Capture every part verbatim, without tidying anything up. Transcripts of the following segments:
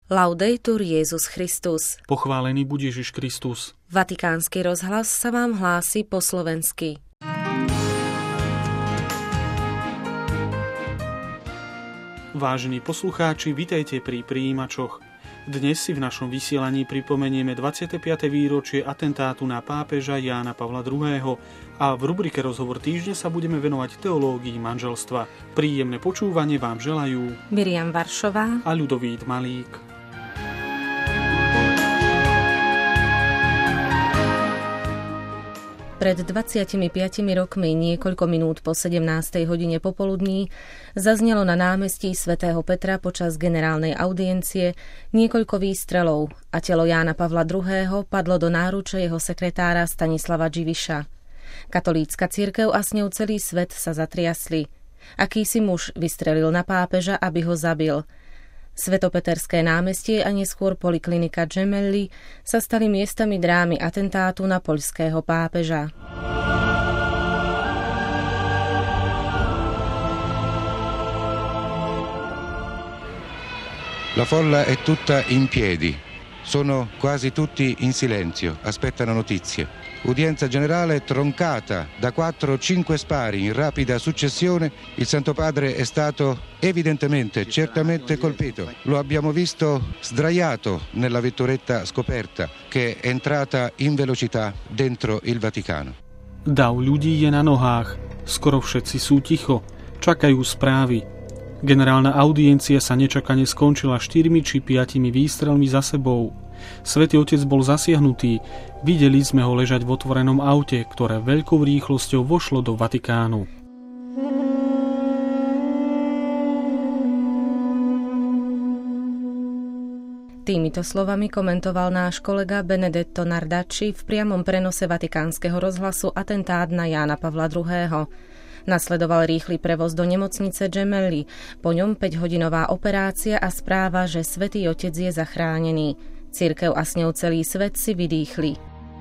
Laudetur Jesus Christus. Pochválený buď Ježiš Kristus. Vatikánsky rozhlas sa vám hlási po slovensky. Vážení poslucháči, vitajte pri prijímačoch. Dnes si v našom vysielaní pripomenieme dvadsiate piate výročie atentátu na pápeža Jána Pavla druhého. a v rubrike Rozhovor týždňa sa budeme venovať teológii manželstva. Príjemné počúvanie vám želajú Miriam Varšová a Ľudovít Malík. Pred dvadsiatimi piatimi rokmi, niekoľko minút po sedemnástej hodine popoludní, zaznelo na námestí svätého Petra počas generálnej audiencie niekoľko výstrelov a telo Jána Pavla druhého. padlo do náruče jeho sekretára Stanislava Dziwisza. Katolícka cirkev a s ňou celý svet sa zatriasli. Akýsi muž vystrelil na pápeža, aby ho zabil. Svetopeterské námestie a neskôr poliklinika Gemelli sa stali miestami drámy atentátu na poľského pápeža. La folla è tutta in piedi. Sono quasi tutti in silenzio, aspettano notizie. Udienza generale troncata da quattro o cinque spari in rapida successione. Il Santo Padre è stato evidentemente, certamente colpito. Lo abbiamo visto sdraiato nella vetturetta scoperta che è entrata in velocità dentro il Vaticano. Dav ľudí je na nohách, skoro všetci sú ticho, čakajú správy. Generálna audiencia sa nečakane skončila štyrmi či piatimi výstrelmi za sebou. Svätý Otec bol zasiahnutý, videli sme ho ležať v otvorenom aute, ktoré veľkou rýchlosťou vošlo do Vatikánu. Týmito slovami komentoval náš kolega Benedetto Nardacci v priamom prenose Vatikánskeho rozhlasu atentát na Jána Pavla druhého. Nasledoval rýchly prevoz do nemocnice Gemelli, po ňom päťhodinová operácia a správa, že Svätý Otec je zachránený. Cirkev a s ňou celý svet si vydýchli.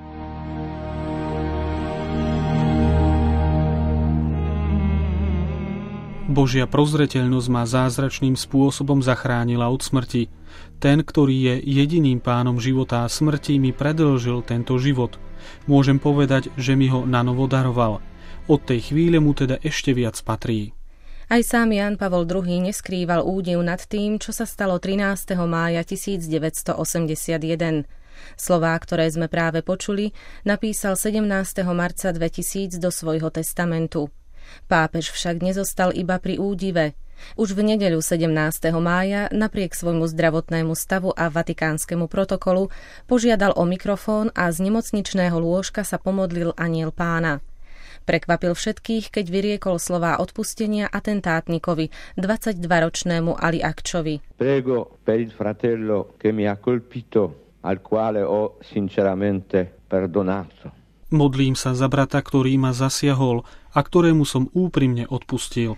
Božia prozreteľnosť ma zázračným spôsobom zachránila od smrti. Ten, ktorý je jediným pánom života a smrti, mi predĺžil tento život. Môžem povedať, že mi ho nanovo daroval. Od tej chvíle mu teda ešte viac patrí. Aj sám Ján Pavol druhý. neskrýval údiv nad tým, čo sa stalo trinásteho mája tisícdeväťstoosemdesiatjeden. Slová, ktoré sme práve počuli, napísal sedemnásteho marca dvetisíc do svojho testamentu. Pápež však nezostal iba pri údive. Už v nedeľu sedemnásteho mája, napriek svojmu zdravotnému stavu a vatikánskemu protokolu, požiadal o mikrofón a z nemocničného lôžka sa pomodlil Anjel Pána. Prekvapil všetkých, keď vyriekol slová odpustenia atentátnikovi, dvadsaťdvaročnému Ali Akčovi. Prego per il fratello che mi ha colpito, al quale ho sinceramente perdonato. Modlím sa za brata, ktorý ma zasiahol a ktorému som úprimne odpustil.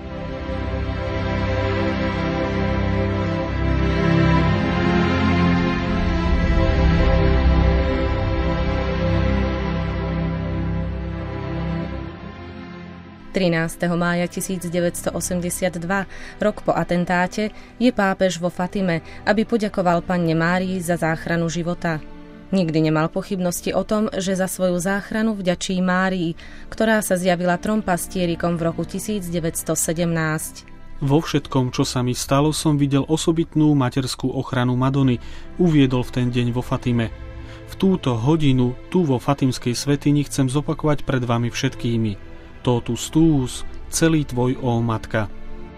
trinásteho mája tisícdeväťstoosemdesiatdva, rok po atentáte, je pápež vo Fatime, aby poďakoval Panne Márii za záchranu života. Nikdy nemal pochybnosti o tom, že za svoju záchranu vďačí Márii, ktorá sa zjavila trom pastierikom v roku tisícdeväťstosedemnásť. Vo všetkom, čo sa mi stalo, som videl osobitnú materskú ochranu Madony, uviedol v ten deň vo Fatime. V túto hodinu, tu vo Fatimskej svätyni, chcem zopakovať pred vami všetkými. Totus tuus, celý tvoj, ó Matka.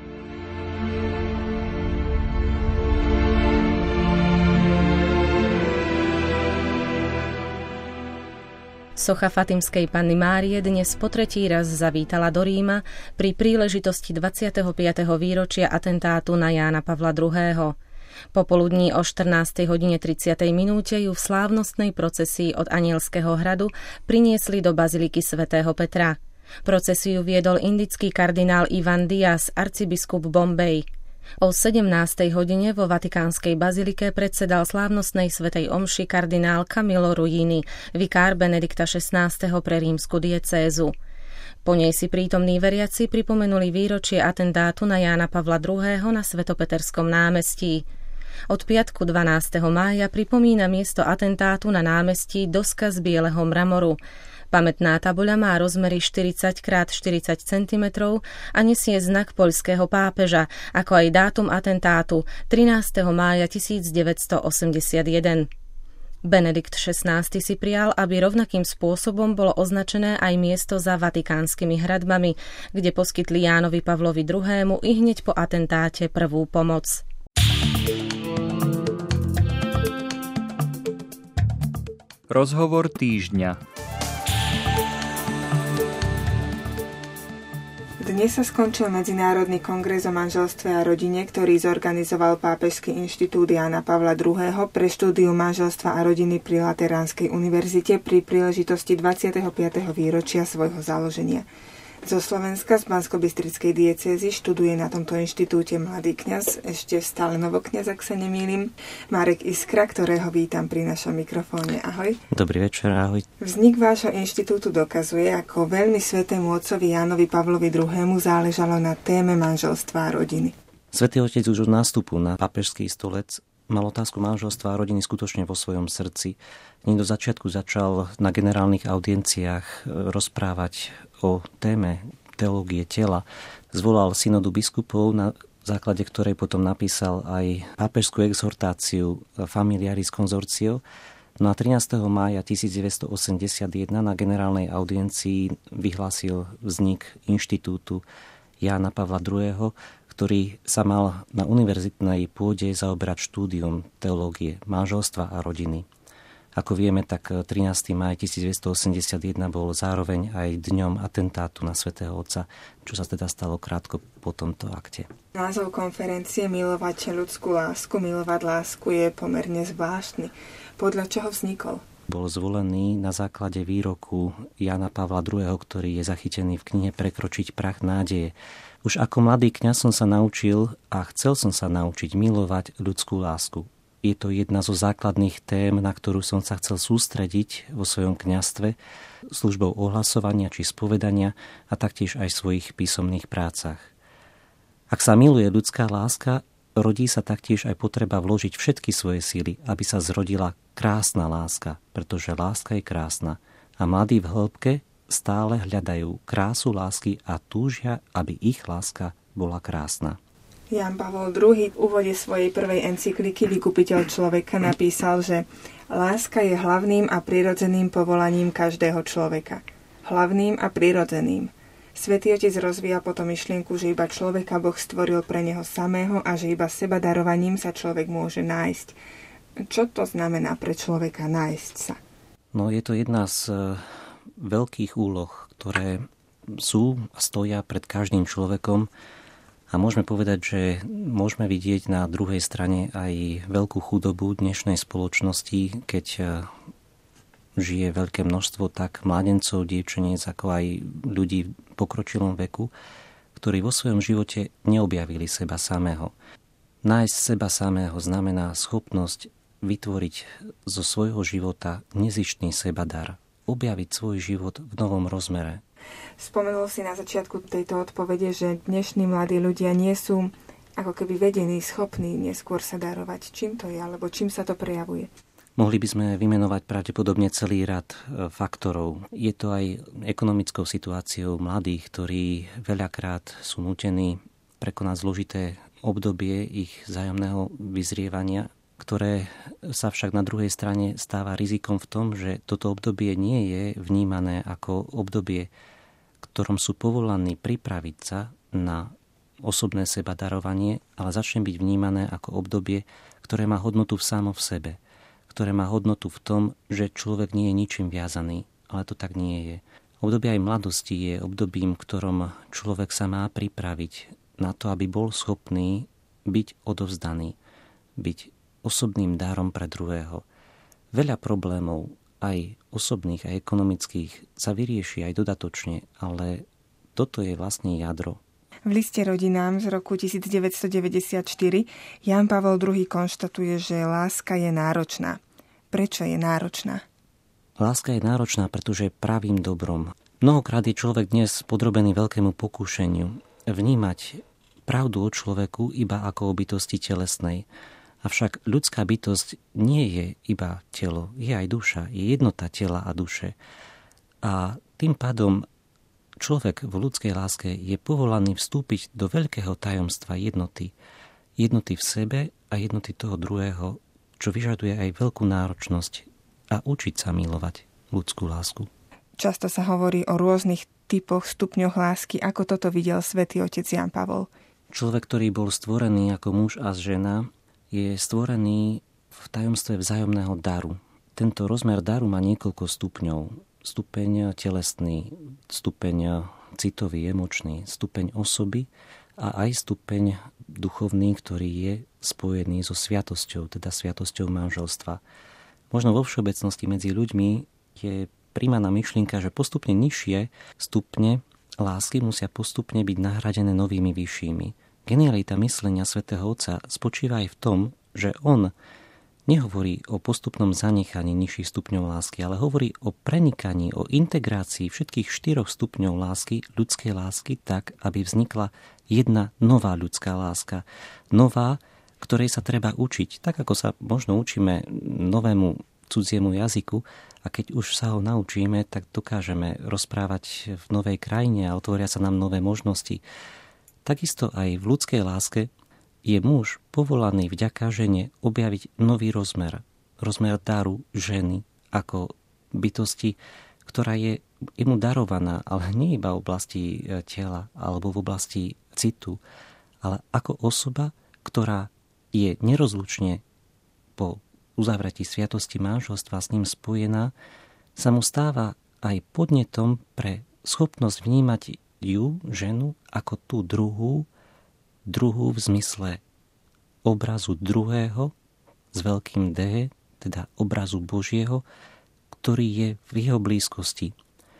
Socha Fatimskej Panny Márie dnes po tretí raz zavítala do Ríma pri príležitosti dvadsiateho piateho výročia atentátu na Jána Pavla druhého. Popoludní o štrnástej hodine tridsiatej minúte ju v slávnostnej procesii od Anielského hradu priniesli do baziliky svätého Petra. Procesiu viedol indický kardinál Ivan Diaz, arcibiskup Bombay. O sedemnástej hodine vo Vatikánskej bazilike predsedal slávnostnej svätej omši kardinál Camillo Ruini, vikár Benedikta šestnásteho pre rímsku diecézu. Po nej si prítomní veriaci pripomenuli výročie atentátu na Jána Pavla druhého. na Svetopeterskom námestí. Od piatku dvanásteho mája pripomína miesto atentátu na námestí doska z bieleho mramoru. Pamätná tabuľa má rozmery štyridsať krát štyridsať centimetrov a nesie znak poľského pápeža, ako aj dátum atentátu trinásteho mája tisícdeväťstoosemdesiatjeden. Benedikt šestnásty si prijal, aby rovnakým spôsobom bolo označené aj miesto za vatikánskymi hradbami, kde poskytli Jánovi Pavlovi druhému i hneď po atentáte prvú pomoc. Rozhovor týždňa. Dnes sa skončil Medzinárodný kongres o manželstve a rodine, ktorý zorganizoval Pápežský inštitút Jána Pavla druhého. pre štúdium manželstva a rodiny pri Lateránskej univerzite pri príležitosti dvadsiateho piateho výročia svojho založenia. Zo Slovenska, z Banskobystrickej diecézy, študuje na tomto inštitúte mladý kňaz, ešte stále novokňaz, ak sa nemýlim, Marek Iskra, ktorého vítam pri našom mikrofóne. Ahoj. Dobrý večer, ahoj. Vznik vášho inštitútu dokazuje, ako veľmi svätému otcovi Jánovi Pavlovi druhému záležalo na téme manželstva a rodiny. Svätý otec už od nástupu na pápežský stolec mal otázku manželstva a rodiny skutočne vo svojom srdci. Hneď do začiatku začal na generálnych audienciách rozprávať o téme teológie tela. Zvolal synodu biskupov, na základe ktorej potom napísal aj pápežskú exhortáciu Familiaris Consortio. No a trinásteho mája tisícdeväťstoosemdesiatjeden na generálnej audiencii vyhlásil vznik inštitútu Jána Pavla druhého., ktorý sa mal na univerzitnej pôde zaoberať štúdium teológie manželstva a rodiny. Ako vieme, tak trinásteho mája tisícdeväťstoosemdesiatjeden bol zároveň aj dňom atentátu na svätého Otca, čo sa teda stalo krátko po tomto akte. Názov konferencie Milovať ľudskú lásku, milovať lásku je pomerne zvláštny. Podľa čoho vznikol? Bol zvolený na základe výroku Jána Pavla druhého., ktorý je zachytený v knihe Prekročiť prach nádeje. Už ako mladý kňaz som sa naučil a chcel som sa naučiť milovať ľudskú lásku. Je to jedna zo základných tém, na ktorú som sa chcel sústrediť vo svojom kňazstve, službou ohlasovania či spovedania a taktiež aj v svojich písomných prácach. Ak sa miluje ľudská láska, rodí sa taktiež aj potreba vložiť všetky svoje síly, aby sa zrodila krásna láska, pretože láska je krásna. A mladí v hĺbke stále hľadajú krásu lásky a túžia, aby ich láska bola krásna. Ján Pavol druhý. v úvode svojej prvej encykliky Vykupiteľ človeka napísal, že láska je hlavným a prirodzeným povolaním každého človeka. Hlavným a prirodzeným. Svätý Otec rozvíja potom myšlienku, že iba človeka Boh stvoril pre neho samého a že iba seba darovaním sa človek môže nájsť. Čo to znamená pre človeka nájsť sa? No je to jedna z veľkých úloh, ktoré sú a stoja pred každým človekom. A môžeme povedať, že môžeme vidieť na druhej strane aj veľkú chudobu dnešnej spoločnosti, keď žije veľké množstvo tak mladencov, dievčeniec, ako aj ľudí v pokročilom veku, ktorí vo svojom živote neobjavili seba samého. Nájsť seba samého znamená schopnosť vytvoriť zo svojho života nezištný sebadar, objaviť svoj život v novom rozmere. Spomenul si na začiatku tejto odpovede, že dnešní mladí ľudia nie sú ako keby vedení, schopní neskôr sa darovať. Čím to je, alebo čím sa to prejavuje? Mohli by sme vymenovať pravdepodobne celý rad faktorov. Je to aj ekonomickou situáciou mladých, ktorí veľakrát sú nútení prekonať zložité obdobie ich vzájomného vyzrievania, ktoré sa však na druhej strane stáva rizikom v tom, že toto obdobie nie je vnímané ako obdobie, ktorom sú povolaní pripraviť sa na osobné sebadarovanie, ale začne byť vnímané ako obdobie, ktoré má hodnotu v samo v sebe, ktoré má hodnotu v tom, že človek nie je ničím viazaný, ale to tak nie je. Obdobie aj mladosti je obdobím, ktorom človek sa má pripraviť na to, aby bol schopný byť odovzdaný, byť osobným dárom pre druhého. Veľa problémov, aj osobných a ekonomických, sa vyrieši aj dodatočne, ale toto je vlastne jadro. V liste rodinám z roku devätnásťstodeväťdesiatštyri Ján Pavol druhý. konštatuje, že láska je náročná. Prečo je náročná? Láska je náročná, pretože je pravým dobrom. Mnohokrát je človek dnes podrobený veľkému pokúšeniu vnímať pravdu o človeku iba ako o bytosti telesnej. Avšak ľudská bytosť nie je iba telo, je aj duša, je jednota tela a duše. A tým pádom človek v ľudskej láske je povolaný vstúpiť do veľkého tajomstva jednoty. Jednoty v sebe a jednoty toho druhého, čo vyžaduje aj veľkú náročnosť a učiť sa milovať ľudskú lásku. Často sa hovorí o rôznych typoch, stupňoch lásky. Ako toto videl svätý otec Ján Pavol? Človek, ktorý bol stvorený ako muž a žena, je stvorený v tajomstve vzájomného daru. Tento rozmer daru má niekoľko stupňov. Stupeň telesný, stupeň citový, emočný, stupeň osoby a aj stupeň duchovný, ktorý je spojený so sviatosťou, teda sviatosťou manželstva. Možno vo všeobecnosti medzi ľuďmi je príjmaná myšlienka, že postupne nižšie stupne lásky musia postupne byť nahradené novými vyššími. Genialita myslenia svätého Otca spočíva aj v tom, že on nehovorí o postupnom zanechaní nižších stupňov lásky, ale hovorí o prenikaní, o integrácii všetkých štyroch stupňov lásky, ľudskej lásky, tak, aby vznikla jedna nová ľudská láska. Nová, ktorej sa treba učiť. Tak, ako sa možno učíme novému cudziemu jazyku, a keď už sa ho naučíme, tak dokážeme rozprávať v novej krajine a otvoria sa nám nové možnosti. Takisto aj v ľudskej láske je muž povolaný vďaka žene objaviť nový rozmer. Rozmer daru ženy ako bytosti, ktorá je mu darovaná, ale nie iba v oblasti tela alebo v oblasti citu, ale ako osoba, ktorá je nerozlučne po uzavretí sviatosti manželstva s ním spojená, sa mu stáva aj podnetom pre schopnosť vnímať ju, ženu, ako tú druhú, druhú v zmysle obrazu druhého s veľkým D, teda obrazu Božieho, ktorý je v jeho blízkosti.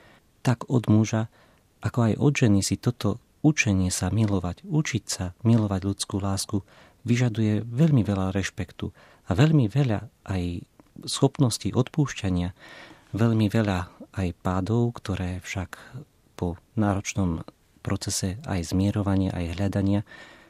Tak od muža, ako aj od ženy si toto učenie sa milovať, učiť sa milovať ľudskú lásku, vyžaduje veľmi veľa rešpektu a veľmi veľa aj schopností odpúšťania, veľmi veľa aj pádov, ktoré však po náročnom procese aj zmierovania, aj hľadania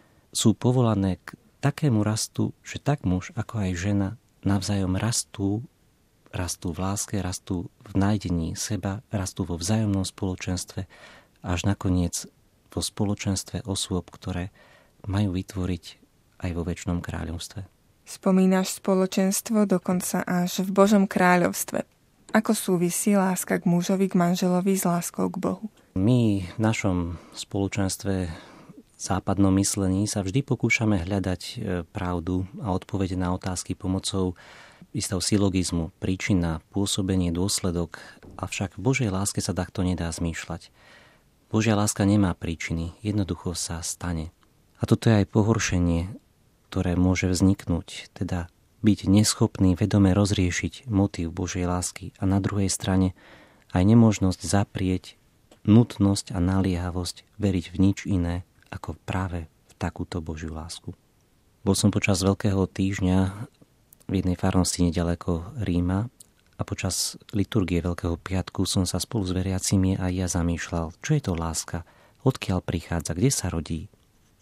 sú povolané k takému rastu, že tak muž ako aj žena navzájom rastú, rastú v láske, rastú v nájdení seba, rastú vo vzájomnom spoločenstve, až nakoniec vo spoločenstve osôb, ktoré majú vytvoriť aj vo večnom kráľovstve. Spomínaš spoločenstvo dokonca až v Božom kráľovstve. Ako súvisí láska k mužovi, k manželovi s láskou k Bohu? My v našom spoločenstve západnom myslení sa vždy pokúšame hľadať pravdu a odpovede na otázky pomocou istého silogizmu, príčina, pôsobenie, dôsledok, avšak v Božej láske sa takto nedá zmýšľať. Božia láska nemá príčiny, jednoducho sa stane. A toto je aj pohoršenie, ktoré môže vzniknúť, teda byť neschopný vedome rozriešiť motív Božej lásky a na druhej strane aj nemožnosť zaprieť nutnosť a naliehavosť veriť v nič iné ako práve v takúto Božiu lásku. Bol som počas Veľkého týždňa v jednej farnosti nedaleko Ríma a počas liturgie Veľkého piatku som sa spolu s veriacimi aj ja zamýšľal, čo je to láska, odkiaľ prichádza, kde sa rodí.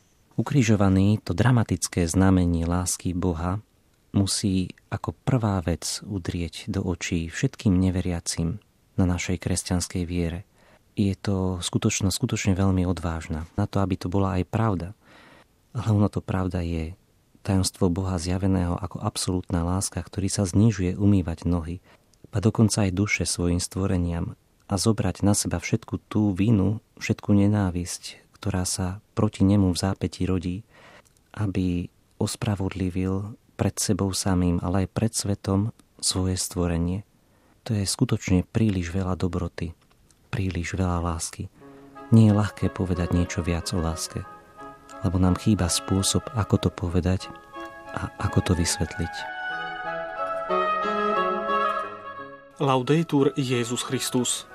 Ukrižovaný, to dramatické znamenie lásky Boha musí ako prvá vec udrieť do očí všetkým neveriacim na našej kresťanskej viere. Je to skutočne, skutočne veľmi odvážna na to, aby to bola aj pravda. Ale ono to pravda je tajomstvo Boha zjaveného ako absolútna láska, ktorý sa znižuje umývať nohy a dokonca aj duše svojim stvoreniam a zobrať na seba všetku tú vinu, všetku nenávisť, ktorá sa proti nemu v zápätí rodí, aby ospravodlivil pred sebou samým, ale aj pred svetom svoje stvorenie. To je skutočne príliš veľa dobroty, príliš veľa lásky. Nie je ľahké povedať niečo viac o láske, lebo nám chýba spôsob, ako to povedať a ako to vysvetliť. Laudetur Jesus Christus.